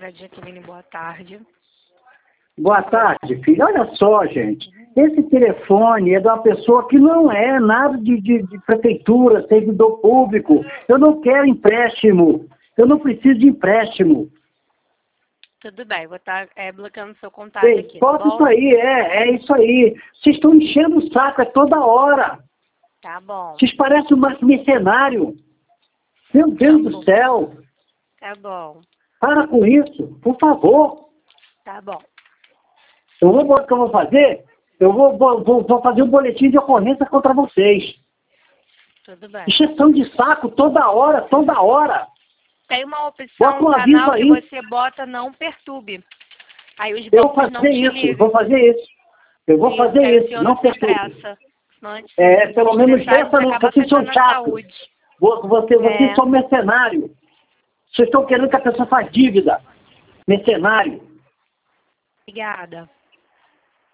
doutora Jaqueline, boa tarde. Boa tarde, filho. Olha só, gente. Esse telefone é de uma pessoa que não é nada de prefeitura, servidor público. Eu não quero empréstimo. Eu não preciso de empréstimo. Tudo bem, vou estar bloqueando seu contato Ei, aqui, tá bota bom? isso aí, é isso aí. Vocês estão enchendo o saco, é toda hora. Tá bom. Vocês parecem um mercenário. Meu Deus do céu. Tá bom. Para com isso, por favor. Tá bom. O que eu vou fazer? Eu vou fazer um boletim de ocorrência contra vocês. Tudo bem. Encheção de saco toda hora, toda hora. Tem uma opção Bota um no canal aviso que aí. você bota não perturbe. Aí os Eu vou bancos não fazer te isso, ligam. vou fazer isso. Eu vou fazer Aí o isso, senhor não se perturbe. estressa. Senão, Pelo se menos estressar, dessa você não, acaba vocês são afetando a chatos. saúde. Vocês são mercenários. Vocês estão querendo que a pessoa faça dívida. Mercenário. Obrigada.